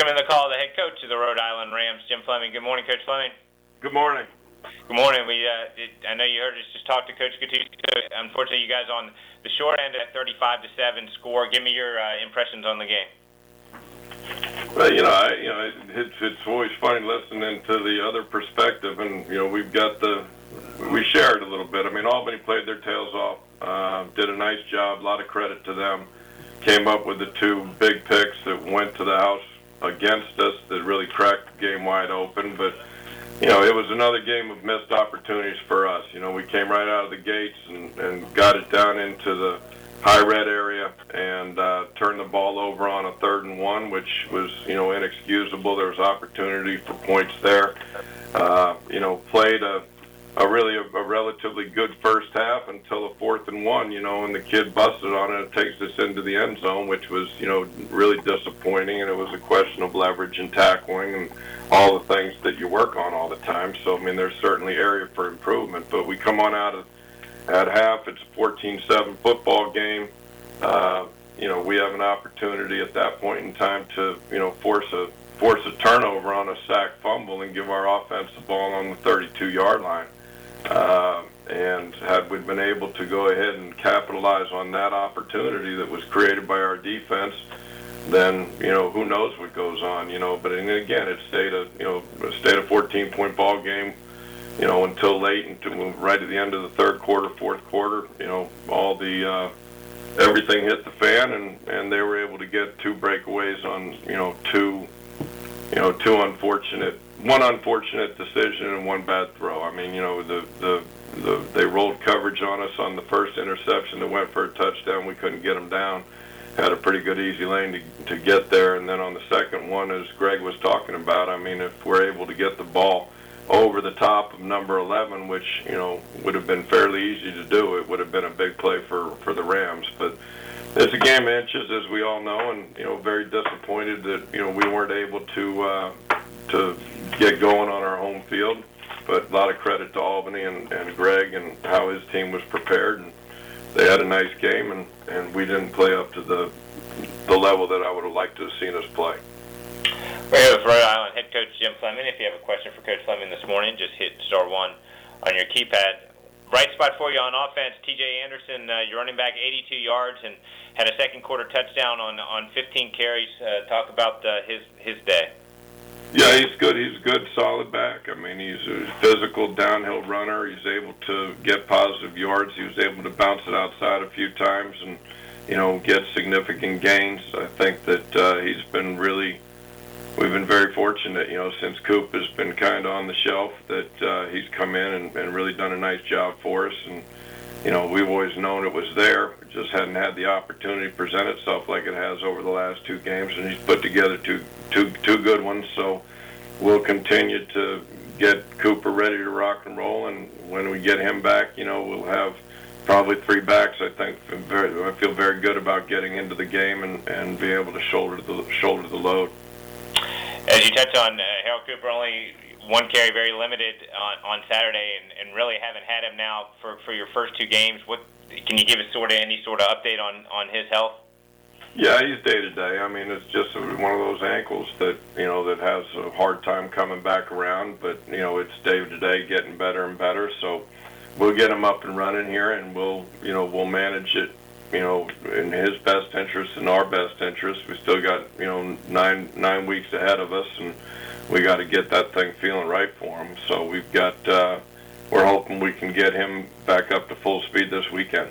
Welcome in the call, the head coach of the Rhode Island Rams, Jim Fleming. Good morning, Coach Fleming. Good morning. Good morning. I know you heard us just talk to Coach Gattuso. Unfortunately, you guys on the short end at 35-7 score. Give me your impressions on the game. Well, it's always funny listening to the other perspective, and we shared a little bit. I mean, Albany played their tails off, did a nice job. A lot of credit to them. Came up with the two big picks that went to the house against us that really cracked the game wide open. But it was another game of missed opportunities for us. We came right out of the gates and got it down into the high red area and turned the ball over on a 3rd and 1, which was, inexcusable. There was opportunity for points there. Played a relatively good first half until the 4th and 1, and the kid busted on it. It takes us into the end zone, which was, really disappointing. And it was a question of leverage and tackling and all the things that you work on all the time. So, I mean, there's certainly area for improvement. But we come on out at half. It's a 14-7 football game. We have an opportunity at that point in time to, force a turnover on a sack fumble and give our offense the ball on the 32-yard line. And had we been able to go ahead and capitalize on that opportunity that was created by our defense, then who knows what goes on. But again, it stayed a 14-point ball game. Until late, until right at the end of the third quarter, fourth quarter. All the everything hit the fan, and they were able to get two breakaways on one unfortunate decision and one bad throw. I mean, they rolled coverage on us on the first interception that went for a touchdown. We couldn't get them down. Had a pretty good easy lane to get there, and then on the second one, as Greg was talking about, I mean, if we're able to get the ball over the top of number 11, which would have been fairly easy to do, it would have been a big play for the Rams. But it's a game of inches, as we all know, and very disappointed that we weren't able to get going on our home field. But a lot of credit to Albany and Greg and how his team was prepared, and they had a nice game, and we didn't play up to the level that I would have liked to have seen us play. We're here with Rhode Island head coach Jim Fleming. If you have a question for Coach Fleming this morning, just hit *1 on your keypad. Bright spot for you on offense, T.J. Anderson, your running back, 82 yards, and had a second quarter touchdown on 15 carries. Talk about his day. Yeah, he's good. He's a good, solid back. I mean, he's a physical downhill runner. He's able to get positive yards. He was able to bounce it outside a few times and, get significant gains. I think that he's been we've been very fortunate, since Coop has been kind of on the shelf, that he's come in and really done a nice job for us. And, we've always known it was there. It just hadn't had the opportunity to present itself like it has over the last two games. And he's put together two good ones. So we'll continue to get Cooper ready to rock and roll. And when we get him back, we'll have probably three backs. I think I feel very good about getting into the game and be able to shoulder the load. As you touched on, Harold Cooper only one carry, very limited on Saturday, and really haven't had him now for your first two games. What can you give us any sort of update on his health? Yeah, he's day to day. I mean, it's just one of those ankles that that has a hard time coming back around. But it's day to day, getting better and better. So we'll get him up and running here, and we'll manage it. In his best interest and our best interest. We still got, 9 weeks ahead of us, and we got to get that thing feeling right for him. So we've got, we're hoping we can get him back up to full speed this weekend.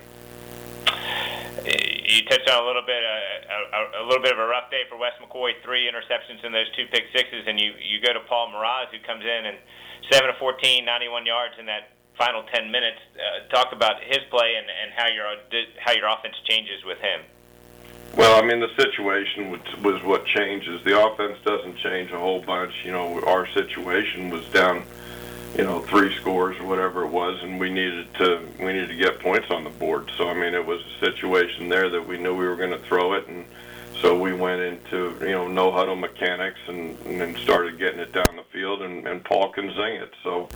You touched on a little bit of a rough day for Wes McCoy, 3 interceptions in those 2 pick sixes, and you go to Paul Miraz, who comes in and 7 of 14, 91 yards in that final 10 minutes. Talk about his play and how your offense changes with him. Well, I mean, the situation was what changes. The offense doesn't change a whole bunch. Our situation was down, 3 scores or whatever it was, and we needed to get points on the board. So, I mean, it was a situation there that we knew we were going to throw it, and so we went into, no huddle mechanics and then started getting it down the field, and Paul can zing it. So,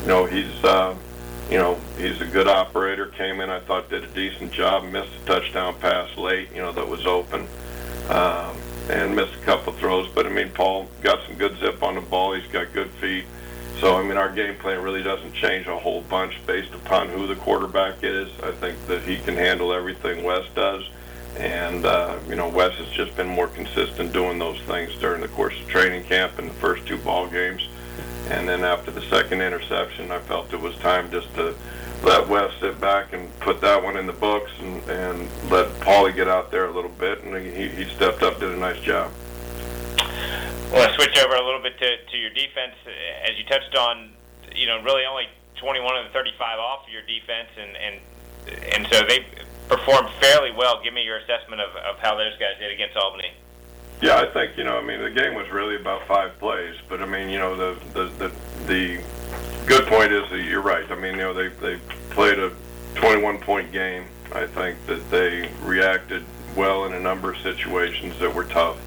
he's a good operator. Came in, I thought, did a decent job. Missed a touchdown pass late, that was open. and missed a couple throws. But I mean, Paul got some good zip on the ball. He's got good feet. So I mean, our game plan really doesn't change a whole bunch based upon who the quarterback is. I think that he can handle everything Wes does. And, Wes has just been more consistent doing those things during the course of training camp in the first 2 ball games. And then after the second interception, I felt it was time just to let Wes sit back and put that one in the books and let Paulie get out there a little bit. And he stepped up, did a nice job. Well, let's switch over a little bit to your defense. As you touched on, really only 21 of the 35 off your defense, and so they performed fairly well. Give me your assessment of how those guys did against Albany. Yeah, I think, the game was really about 5 plays. But, the good point is that you're right. They played a 21-point game. I think that they reacted well in a number of situations that were tough.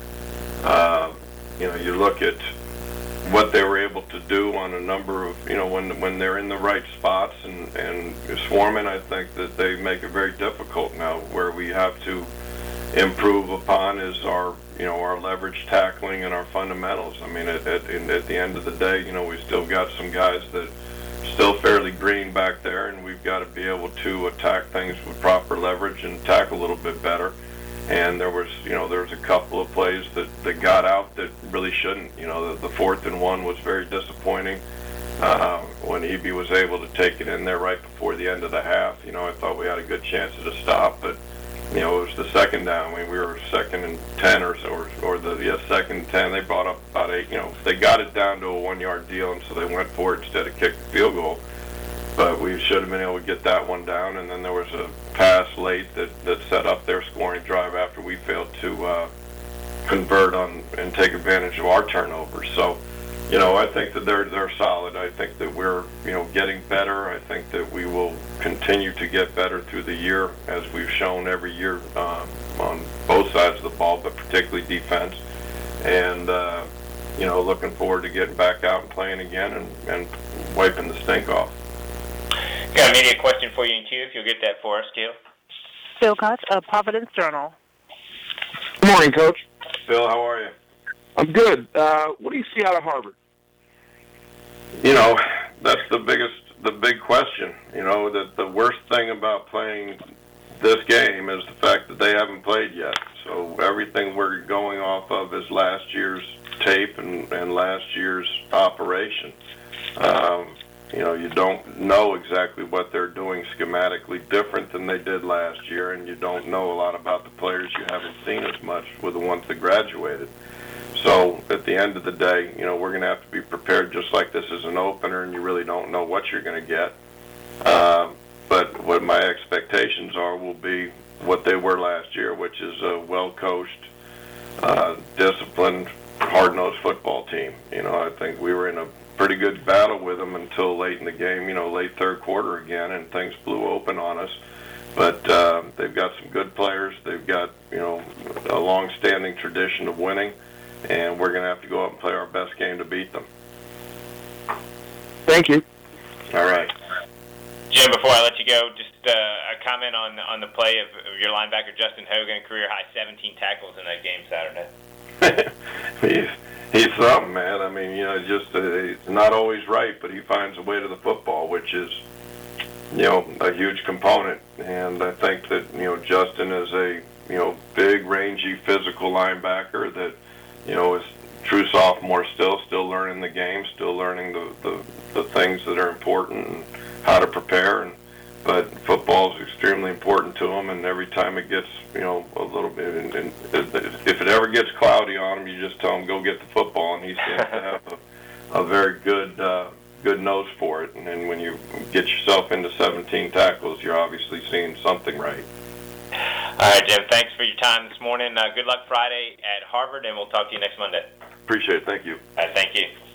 You look at what they were able to do on a number of, when they're in the right spots and swarming, I think that they make it very difficult now. Where we have to improve upon is our leverage tackling and our fundamentals. At the end of the day, we still got some guys that still fairly green back there, and we've got to be able to attack things with proper leverage and tackle a little bit better. And there was a couple of plays that got out that really shouldn't. The 4th and 1 was very disappointing when Eby was able to take it in there right before the end of the half. I thought we had a good chance at a stop, but it was the second down. We were 2nd and 10 or 2nd and 10. They brought up about 8. They got it down to a 1-yard deal, and so they went for it instead of kick the field goal. But we should have been able to get that one down, and then there was a pass late that set up their scoring drive after we failed to convert on and take advantage of our turnovers. So, I think that they're solid. I think that we're getting better. I think that we will continue to get better through the year, as we've shown every year on both sides of the ball, but particularly defense. And looking forward to getting back out and playing again and wiping the stink off. Got a media question for you in queue, if you'll get that for us, Keel. Phil Cox of Providence Journal. Good morning, Coach. Phil, how are you? I'm good. What do you see out of Harvard? That's the big question. That the worst thing about playing this game is the fact that they haven't played yet. So everything we're going off of is last year's tape and last year's operation. You don't know exactly what they're doing schematically different than they did last year, and you don't know a lot about the players you haven't seen as much with the ones that graduated. So at the end of the day, we're going to have to be prepared just like this is an opener, and you really don't know what you're going to get. But what my expectations are will be what they were last year, which is a well-coached, disciplined, hard-nosed football team. I think we were in a pretty good battle with them until late in the game, late third quarter again, and things blew open on us. But they've got some good players. They've got, a long-standing tradition of winning, and we're going to have to go out and play our best game to beat them. Thank you. All right. Jim, before I let you go, just a comment on the play of your linebacker, Justin Hogan, career-high 17 tackles in that game Saturday. He's something, man. It's not always right, but he finds a way to the football, which is, a huge component. And I think that, Justin is a, big, rangy, physical linebacker that, is true sophomore still learning the game, still learning the things that are important and how to prepare. But football is extremely important to him, and every time it gets, a little bit, and if it ever gets cloudy on him, you just tell him, go get the football, and he seems to have a very good nose for it. And then when you get yourself into 17 tackles, you're obviously seeing something right. All right, Jim, thanks for your time this morning. Good luck Friday at Harvard, and we'll talk to you next Monday. Appreciate it. Thank you. All right, thank you.